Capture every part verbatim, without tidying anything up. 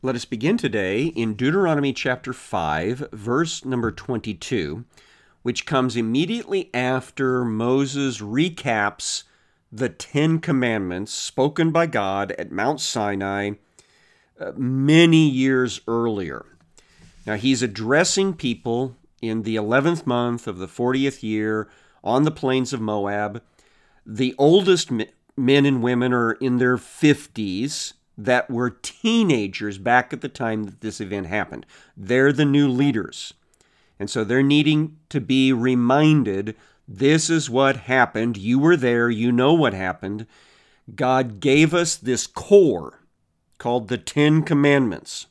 Let us begin today in Deuteronomy chapter five, verse number twenty-two, which comes immediately after Moses recaps the Ten Commandments spoken by God at Mount Sinai uh, many years earlier. Now, he's addressing people in the eleventh month of the fortieth year on the plains of Moab. The oldest men and women are in their fifties that were teenagers back at the time that this event happened. They're the new leaders. And so they're needing to be reminded, this is what happened. You were there. You know what happened. God gave us this core called the Ten Commandments.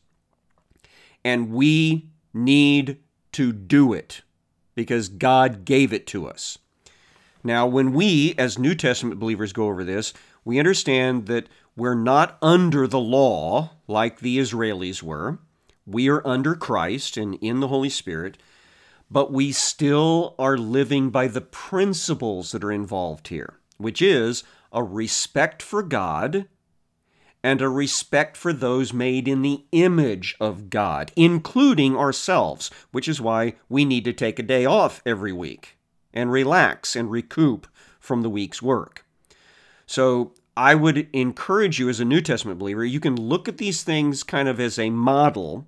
And we need to do it because God gave it to us. Now, when we, as New Testament believers, go over this, we understand that we're not under the law like the Israelis were. We are under Christ and in the Holy Spirit, but we still are living by the principles that are involved here, which is a respect for God and a respect for those made in the image of God, including ourselves, which is why we need to take a day off every week and relax and recoup from the week's work. So I would encourage you as a New Testament believer, you can look at these things kind of as a model,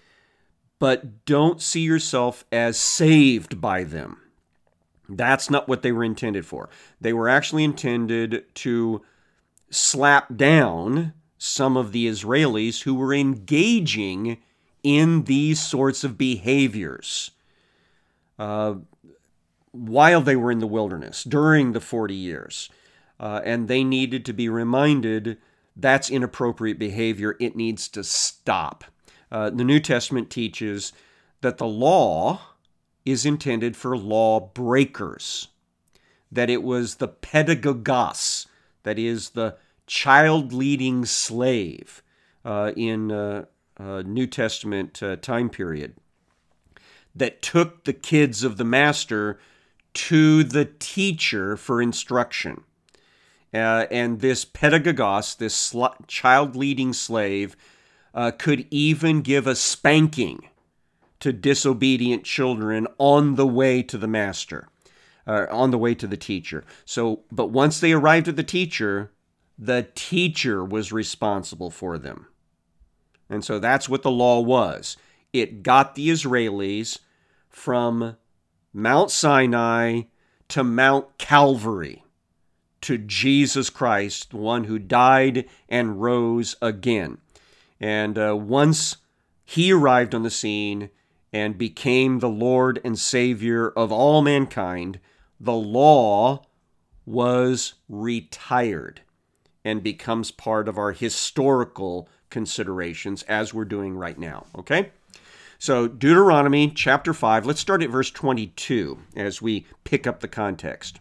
but don't see yourself as saved by them. That's not what they were intended for. They were actually intended to slap down some of the Israelis who were engaging in these sorts of behaviors uh, while they were in the wilderness, during the forty years. Uh, and they needed to be reminded that's inappropriate behavior. It needs to stop. Uh, the New Testament teaches that the law is intended for law breakers, that it was the pedagogos, that is the child-leading slave uh, in uh, uh, New Testament uh, time period, that took the kids of the master to the teacher for instruction. Uh, and this pedagogos, this sl- child-leading slave, uh, could even give a spanking to disobedient children on the way to the master, uh, on the way to the teacher. So, but once they arrived at the teacher, the teacher was responsible for them. And so that's what the law was. It got the Israelis from Mount Sinai to Mount Calvary, to Jesus Christ, the one who died and rose again. And uh, once he arrived on the scene and became the Lord and Savior of all mankind, the law was retired and becomes part of our historical considerations as we're doing right now, okay? So Deuteronomy chapter five, let's start at verse twenty-two as we pick up the context.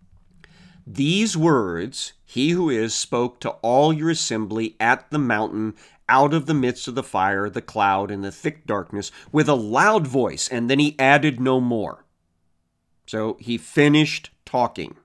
These words he who is spoke to all your assembly at the mountain out of the midst of the fire, the cloud, and the thick darkness with a loud voice, and then he added no more. So he finished talking.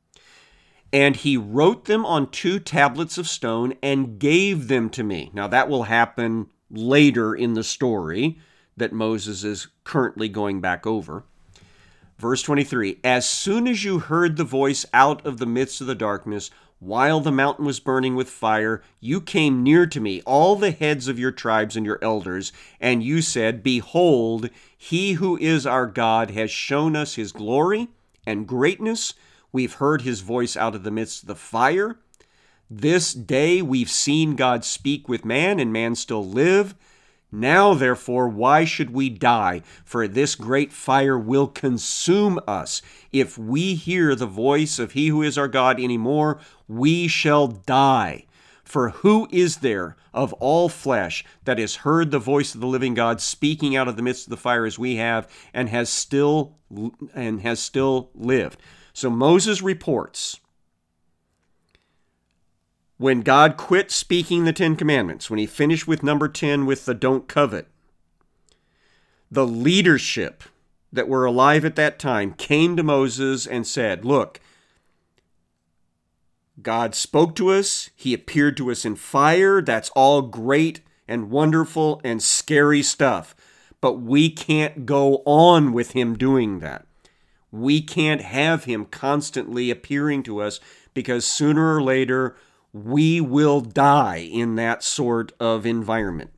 And he wrote them on two tablets of stone and gave them to me. Now that will happen later in the story that Moses is currently going back over. Verse twenty-three, as soon as you heard the voice out of the midst of the darkness, while the mountain was burning with fire, you came near to me, all the heads of your tribes and your elders, and you said, behold, he who is our God has shown us his glory and greatness. We've heard his voice out of the midst of the fire. This day we've seen God speak with man, and man still live. Now, therefore, why should we die? For this great fire will consume us. If we hear the voice of he who is our God anymore, we shall die. For who is there of all flesh that has heard the voice of the living God speaking out of the midst of the fire as we have, and has still and has still lived? So Moses reports, when God quit speaking the Ten Commandments, when he finished with number ten with the don't covet, the leadership that were alive at that time came to Moses and said, look, God spoke to us. He appeared to us in fire. That's all great and wonderful and scary stuff. But we can't go on with him doing that. We can't have him constantly appearing to us, because sooner or later we will die in that sort of environment.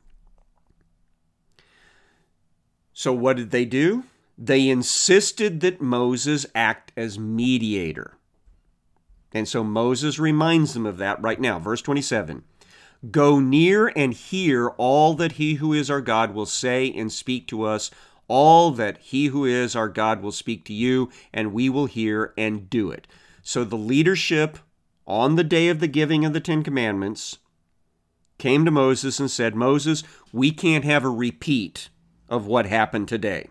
So what did they do? They insisted that Moses act as mediator. And so Moses reminds them of that right now. Verse twenty-seven. Go near and hear all that he who is our God will say and speak to us, all that he who is our God will speak to you, and we will hear and do it. So the leadership on the day of the giving of the Ten Commandments came to Moses and said, Moses, we can't have a repeat of what happened today.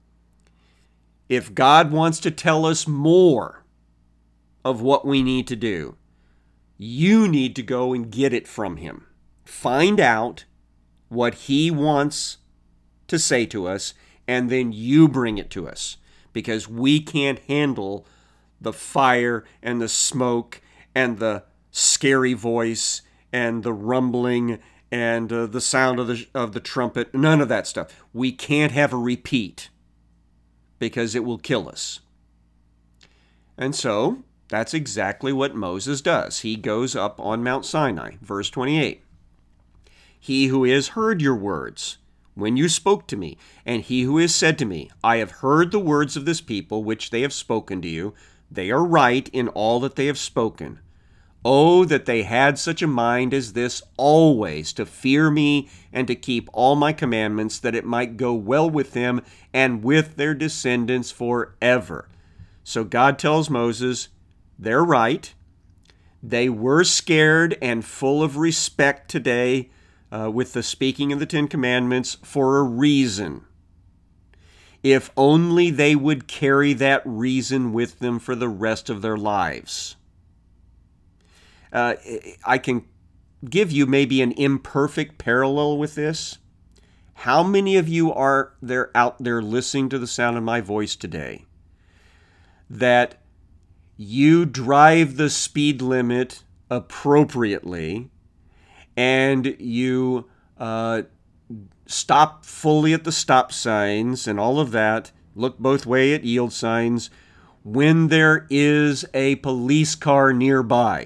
If God wants to tell us more of what we need to do, you need to go and get it from him. Find out what he wants to say to us, and then you bring it to us, because we can't handle the fire and the smoke and the scary voice and the rumbling and uh, the sound of the of the trumpet. None of that stuff. We can't have a repeat, because it will kill us. And so that's exactly what Moses does. He goes up on Mount Sinai. Verse twenty-eight. He who is heard your words when you spoke to me, and he who is said to me, I have heard the words of this people which they have spoken to you. They are right in all that they have spoken. Oh, that they had such a mind as this always, to fear me and to keep all my commandments, that it might go well with them and with their descendants forever. So God tells Moses, they're right. They were scared and full of respect today uh, with the speaking of the Ten Commandments for a reason. If only they would carry that reason with them for the rest of their lives. Uh, I can give you maybe an imperfect parallel with this. How many of you are there out there listening to the sound of my voice today that you drive the speed limit appropriately and you uh, stop fully at the stop signs and all of that, look both way at yield signs when there is a police car nearby?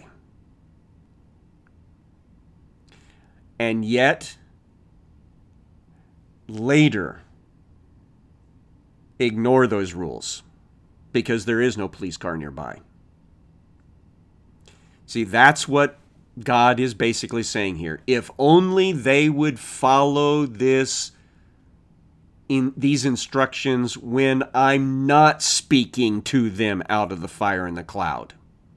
And yet, later, ignore those rules because there is no police car nearby. See, that's what God is basically saying here. If only they would follow this in these instructions when I'm not speaking to them out of the fire and the cloud.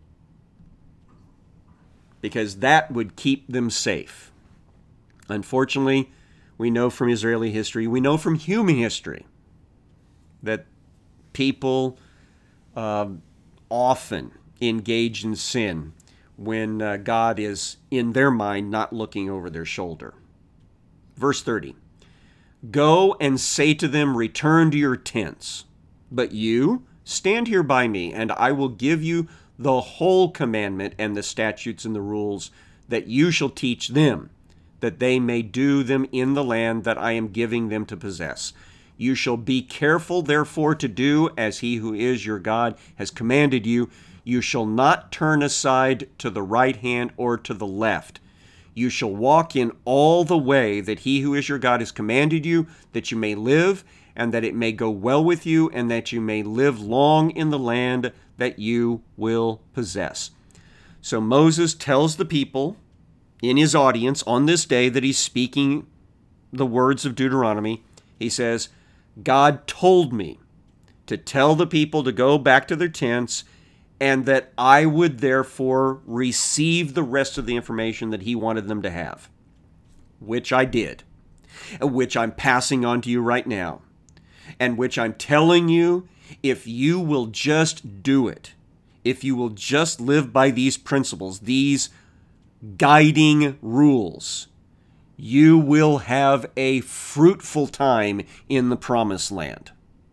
Because that would keep them safe. Unfortunately, we know from Israeli history, we know from human history, that people uh, often engage in sin when uh, God is, in their mind, not looking over their shoulder. Verse thirty, go and say to them, return to your tents, but you stand here by me, and I will give you the whole commandment and the statutes and the rules that you shall teach them, that they may do them in the land that I am giving them to possess. You shall be careful, therefore, to do as he who is your God has commanded you. You shall not turn aside to the right hand or to the left. You shall walk in all the way that he who is your God has commanded you, that you may live, and that it may go well with you, and that you may live long in the land that you will possess. So Moses tells the people in his audience on this day that he's speaking the words of Deuteronomy. He says, God told me to tell the people to go back to their tents, and that I would therefore receive the rest of the information that he wanted them to have, which I did, which I'm passing on to you right now, and which I'm telling you, if you will just do it, if you will just live by these principles, these guiding rules, you will have a fruitful time in the promised land.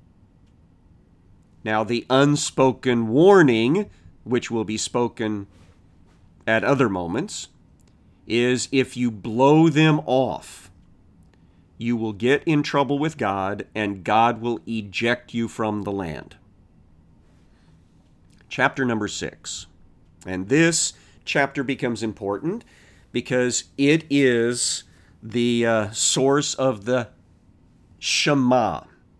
Now, the unspoken warning, which will be spoken at other moments, is if you blow them off you will get in trouble with God, and God will eject you from the land. Chapter number six. And this chapter becomes important because it is the uh, source of the Shema,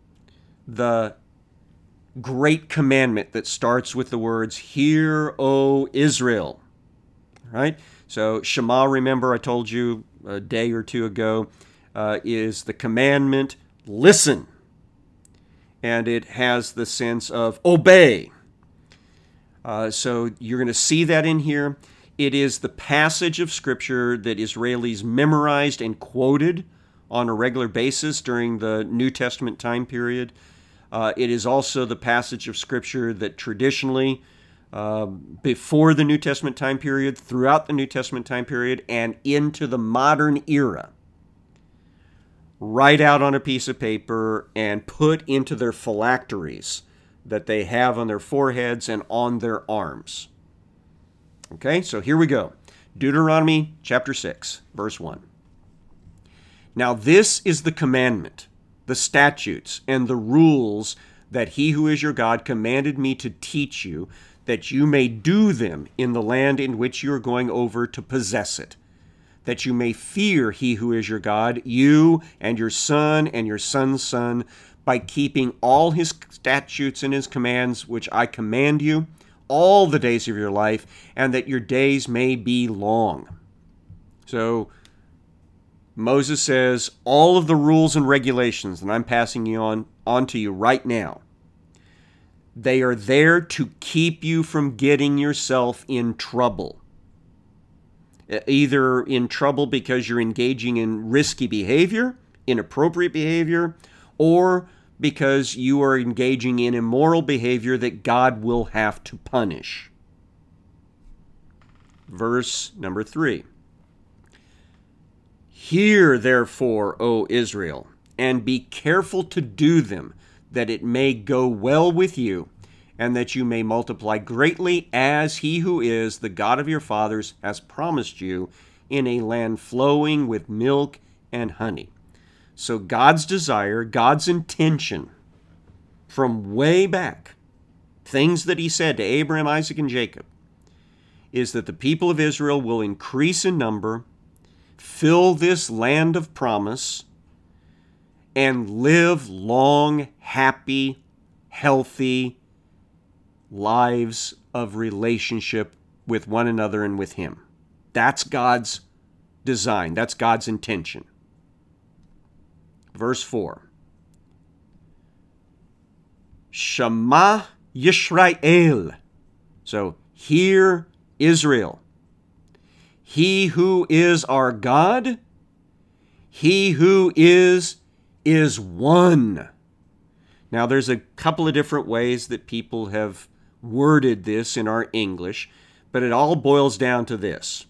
the great commandment that starts with the words, "Hear, O Israel." Right? So Shema, remember I told you a day or two ago, uh, is the commandment, listen. And it has the sense of obey. Uh, so you're going to see that in here. It is the passage of Scripture that Israelis memorized and quoted on a regular basis during the New Testament time period. Uh, it is also the passage of Scripture that traditionally, uh, before the New Testament time period, throughout the New Testament time period, and into the modern era, write out on a piece of paper and put into their phylacteries that they have on their foreheads and on their arms. Okay, so here we go. Deuteronomy chapter six, verse one. Now this is the commandment, the statutes, and the rules that he who is your God commanded me to teach you, that you may do them in the land in which you are going over to possess it, that you may fear he who is your God, you and your son and your son's son, by keeping all his statutes and his commands, which I command you, all the days of your life, and that your days may be long. So Moses says, all of the rules and regulations that I'm passing you on, on to you right now, they are there to keep you from getting yourself in trouble. Either in trouble because you're engaging in risky behavior, inappropriate behavior, or because you are engaging in immoral behavior that God will have to punish. Verse number three. Hear, therefore, O Israel, and be careful to do them, that it may go well with you, and that you may multiply greatly, as he who is the God of your fathers has promised you, in a land flowing with milk and honey. So God's desire, God's intention from way back, things that he said to Abraham, Isaac, and Jacob, is that the people of Israel will increase in number, fill this land of promise, and live long, happy, healthy lives of relationship with one another and with him. That's God's design. That's God's intention. Verse four. Shema Yisrael. So, hear Israel. He who is our God, he who is, is one. Now, there's a couple of different ways that people have worded this in our English, but it all boils down to this.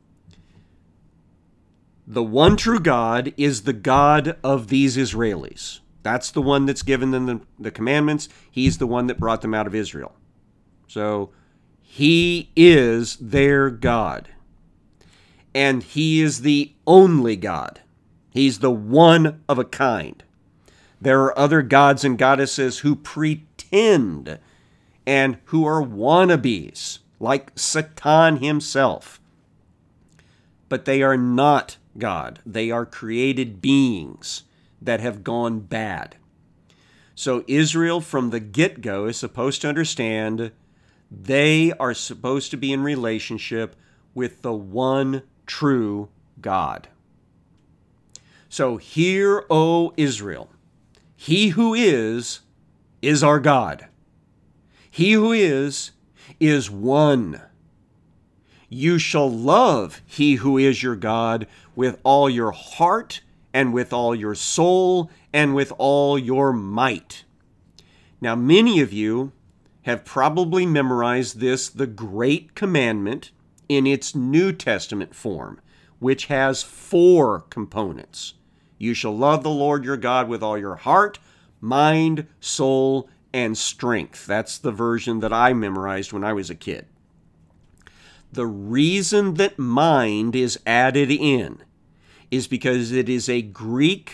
The one true God is the God of these Israelis. That's the one that's given them the, the commandments. He's the one that brought them out of Israel. So, he is their God. And he is the only God. He's the one of a kind. There are other gods and goddesses who pretend and who are wannabes, like Satan himself. But they are not God. They are created beings that have gone bad. So Israel from the get-go is supposed to understand they are supposed to be in relationship with the one true God. So hear, O Israel, he who is, is our God. He who is, is one. You shall love he who is your God with all your heart and with all your soul and with all your might. Now, many of you have probably memorized this, the Great Commandment, in its New Testament form, which has four components. You shall love the Lord your God with all your heart, mind, soul, and strength. That's the version that I memorized when I was a kid. The reason that mind is added in is because it is a Greek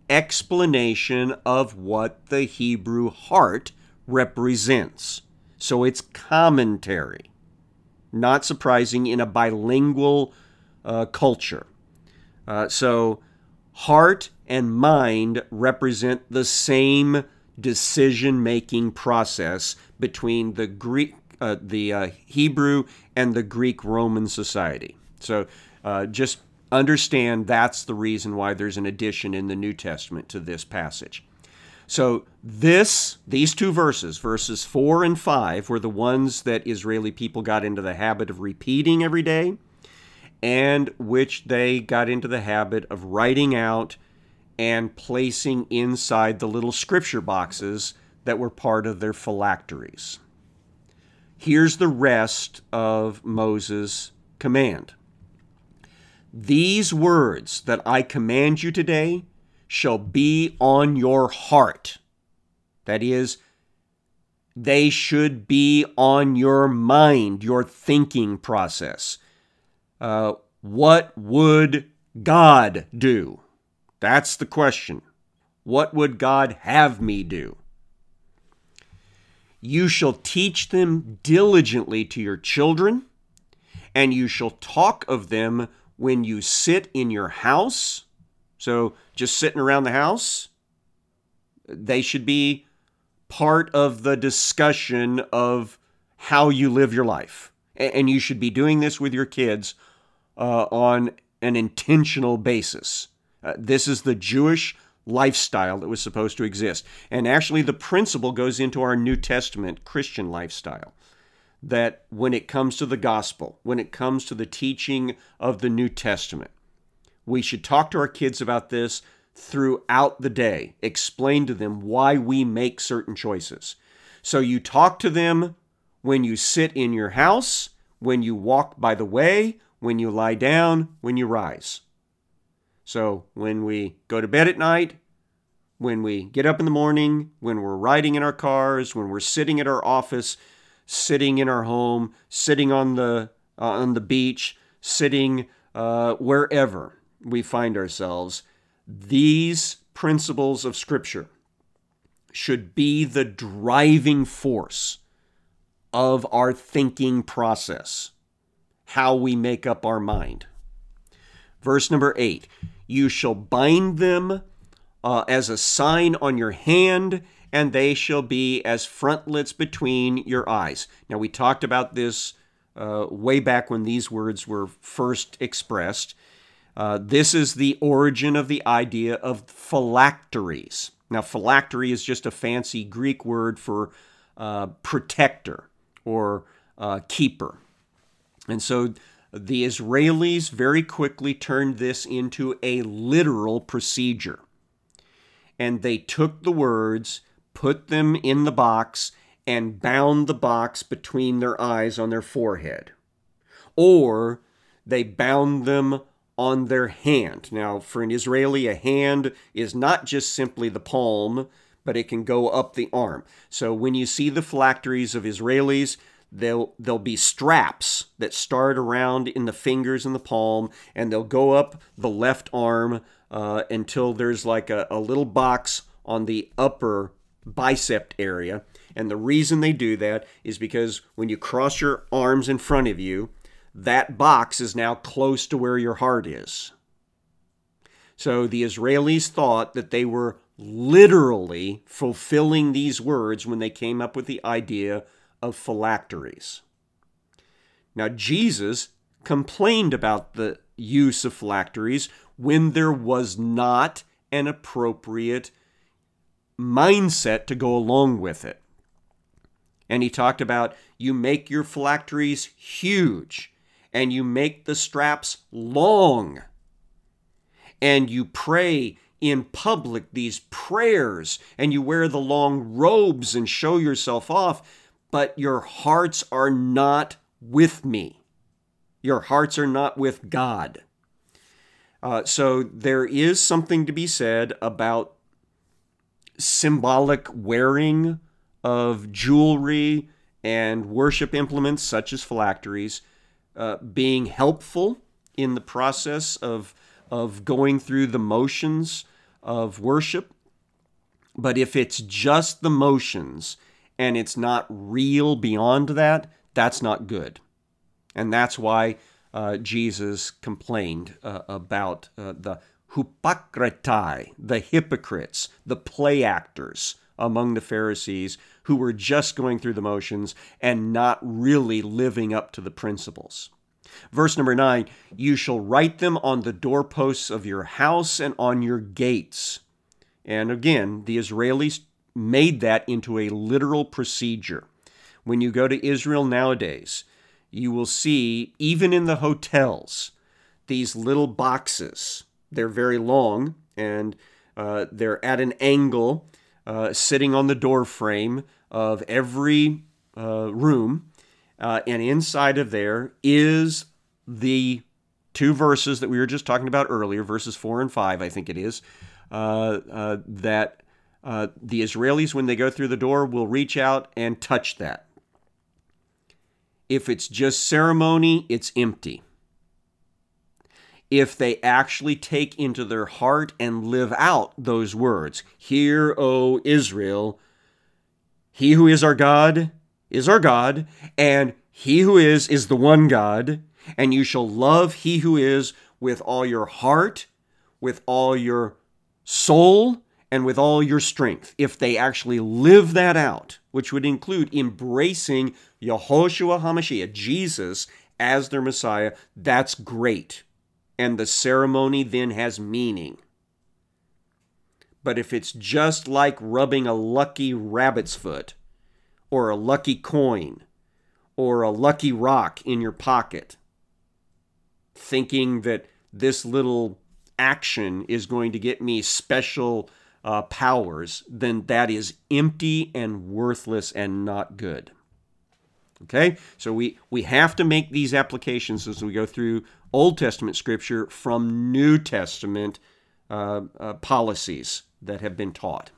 explanation of what the Hebrew heart represents. So it's commentary. Not surprising in a bilingual uh, culture. Uh, so heart and mind represent the same decision-making process between the Greek, uh, the uh, Hebrew and the Greek-Roman society. So uh, just understand that's the reason why there's an addition in the New Testament to this passage. So this, these two verses, verses four and five, were the ones that Israeli people got into the habit of repeating every day, and which they got into the habit of writing out and placing inside the little scripture boxes that were part of their phylacteries. Here's the rest of Moses' command. These words that I command you today shall be on your heart. That is, they should be on your mind, your thinking process. Uh, what would God do? That's the question. What would God have me do? You shall teach them diligently to your children, and you shall talk of them when you sit in your house. So just sitting around the house, they should be part of the discussion of how you live your life. And you should be doing this with your kids uh, on an intentional basis. Uh, this is the Jewish lifestyle that was supposed to exist. And actually the principle goes into our New Testament Christian lifestyle. That when it comes to the gospel, when it comes to the teaching of the New Testament, we should talk to our kids about this throughout the day. Explain to them why we make certain choices. So you talk to them when you sit in your house, when you walk by the way, when you lie down, when you rise. So when we go to bed at night, when we get up in the morning, when we're riding in our cars, when we're sitting at our office, sitting in our home, sitting on the uh, on the beach, sitting uh, wherever we find ourselves, these principles of Scripture should be the driving force of our thinking process, how we make up our mind. Verse number eight, you shall bind them uh, as a sign on your hand, and they shall be as frontlets between your eyes. Now, we talked about this uh, way back when these words were first expressed. Uh, this is the origin of the idea of phylacteries. Now, phylactery is just a fancy Greek word for uh, protector or uh, keeper. And so the Israelis very quickly turned this into a literal procedure. And they took the words, put them in the box, and bound the box between their eyes on their forehead. Or they bound them on their hand. Now, for an Israeli, a hand is not just simply the palm, but it can go up the arm. So when you see the phylacteries of Israelis, They'll, there'll be straps that start around in the fingers and the palm, and they'll go up the left arm uh, until there's like a, a little box on the upper bicep area. And the reason they do that is because when you cross your arms in front of you, that box is now close to where your heart is. So the Israelis thought that they were literally fulfilling these words when they came up with the idea of phylacteries. Now, Jesus complained about the use of phylacteries when there was not an appropriate mindset to go along with it. And he talked about you make your phylacteries huge, and you make the straps long, and you pray in public these prayers, and you wear the long robes and show yourself off, but your hearts are not with me. Your hearts are not with God. Uh, so there is something to be said about symbolic wearing of jewelry and worship implements such as phylacteries uh, being helpful in the process of, of going through the motions of worship. But if it's just the motions and it's not real beyond that, that's not good. And that's why uh, Jesus complained uh, about uh, the hypocritai, the hypocrites, the play actors among the Pharisees who were just going through the motions and not really living up to the principles. Verse number nine, you shall write them on the doorposts of your house and on your gates. And again, the Israelis made that into a literal procedure. When you go to Israel nowadays, you will see, even in the hotels, these little boxes. They're very long, and uh, they're at an angle, uh, sitting on the door frame of every uh, room. Uh, and inside of there is the two verses that we were just talking about earlier, verses four and five, I think it is, uh, uh, that uh, the Israelis, when they go through the door, will reach out and touch that. If it's just ceremony, it's empty. If they actually take into their heart and live out those words, "Hear, O Israel, he who is our God is our God, and he who is is the one God, and you shall love he who is with all your heart, with all your soul, and with all your strength." If they actually live that out, which would include embracing Yehoshua HaMashiach, Jesus, as their Messiah, that's great. And the ceremony then has meaning. But if it's just like rubbing a lucky rabbit's foot, or a lucky coin, or a lucky rock in your pocket, thinking that this little action is going to get me special uh, powers, then that is empty and worthless and not good. Okay, so we, we have to make these applications as we go through Old Testament scripture from New Testament uh, uh, policies that have been taught.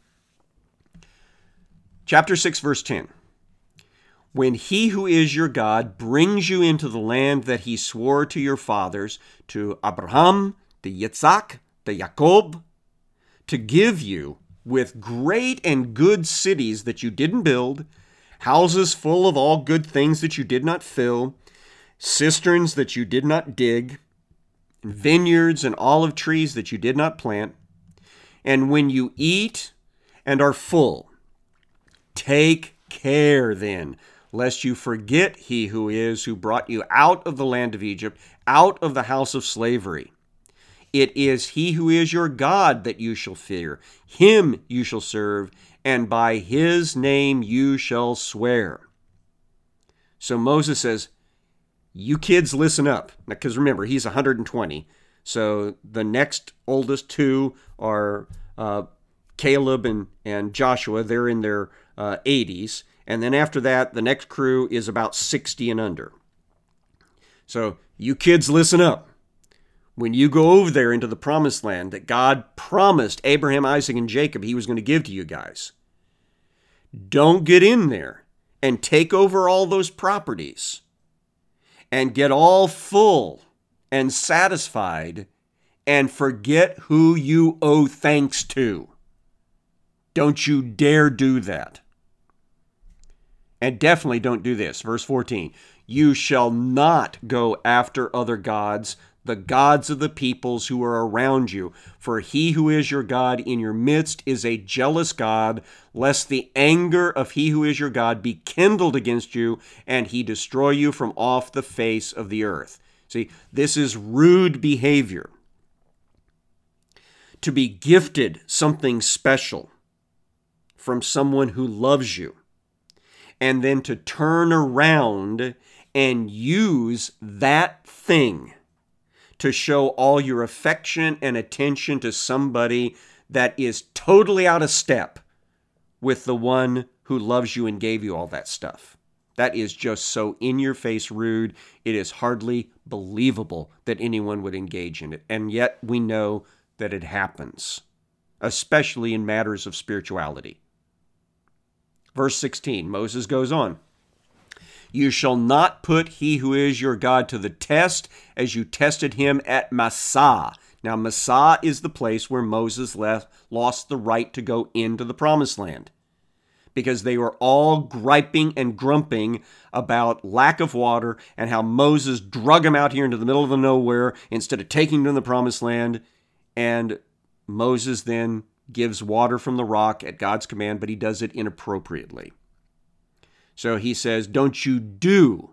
Chapter six, verse ten. When he who is your God brings you into the land that he swore to your fathers, to Abraham, to Yitzhak, to Jacob, to give you with great and good cities that you didn't build, houses full of all good things that you did not fill, cisterns that you did not dig, vineyards and olive trees that you did not plant. And when you eat and are full, take care then, lest you forget he who is, who brought you out of the land of Egypt, out of the house of slavery. It is he who is your God that you shall fear. Him you shall serve, and by his name you shall swear. So Moses says, you kids listen up. Because remember, he's one hundred twenty. So the next oldest two are uh, Caleb and, and Joshua. They're in their uh, eighties. And then after that, the next crew is about sixty and under. So you kids listen up. When you go over there into the promised land that God promised Abraham, Isaac, and Jacob he was going to give to you guys, don't get in there and take over all those properties and get all full and satisfied and forget who you owe thanks to. Don't you dare do that. And definitely don't do this. Verse fourteen, you shall not go after other gods, the gods of the peoples who are around you. For he who is your God in your midst is a jealous God, lest the anger of he who is your God be kindled against you, and he destroy you from off the face of the earth. See, this is rude behavior. To be gifted something special from someone who loves you, and then to turn around and use that thing to show all your affection and attention to somebody that is totally out of step with the one who loves you and gave you all that stuff. That is just so in-your-face rude. It is hardly believable that anyone would engage in it. And yet we know that it happens, especially in matters of spirituality. Verse sixteen, Moses goes on. You shall not put he who is your God to the test as you tested him at Massah. Now, Massah is the place where Moses left, lost the right to go into the promised land, because they were all griping and grumping about lack of water and how Moses drug them out here into the middle of the nowhere instead of taking them to the promised land. And Moses then gives water from the rock at God's command, but he does it inappropriately. So he says, don't you do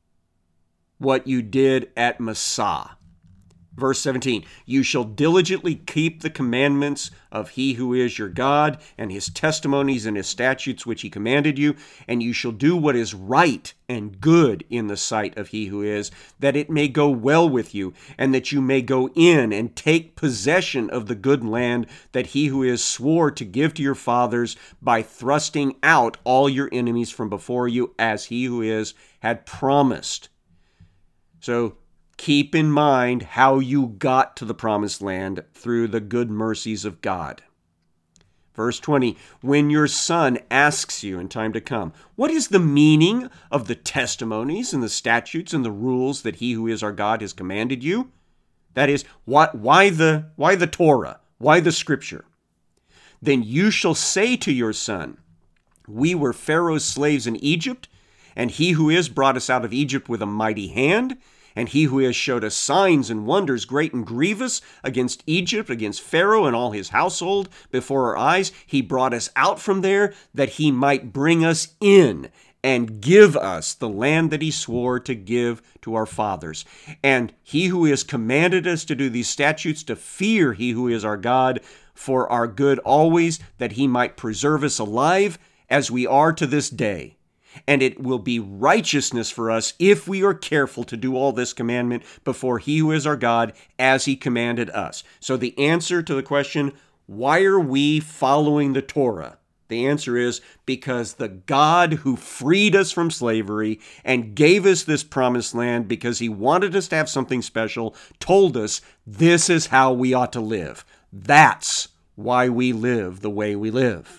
what you did at Massah. Verse seventeen, you shall diligently keep the commandments of he who is your God, and his testimonies and his statutes which he commanded you, and you shall do what is right and good in the sight of he who is, that it may go well with you, and that you may go in and take possession of the good land that he who is swore to give to your fathers, by thrusting out all your enemies from before you, as he who is had promised. So keep in mind how you got to the promised land through the good mercies of God. Verse twenty, when your son asks you in time to come, what is the meaning of the testimonies and the statutes and the rules that he who is our God has commanded you? That is, why, why the, why the Torah? Why the Scripture? Then you shall say to your son, we were Pharaoh's slaves in Egypt, and he who is brought us out of Egypt with a mighty hand, and he who has showed us signs and wonders great and grievous against Egypt, against Pharaoh and all his household before our eyes. He brought us out from there that he might bring us in and give us the land that he swore to give to our fathers. And he who has commanded us to do these statutes, to fear he who is our God for our good always, that he might preserve us alive as we are to this day. And it will be righteousness for us if we are careful to do all this commandment before he who is our God, as he commanded us. So the answer to the question, why are we following the Torah? The answer is because the God who freed us from slavery and gave us this promised land because he wanted us to have something special, told us this is how we ought to live. That's why we live the way we live.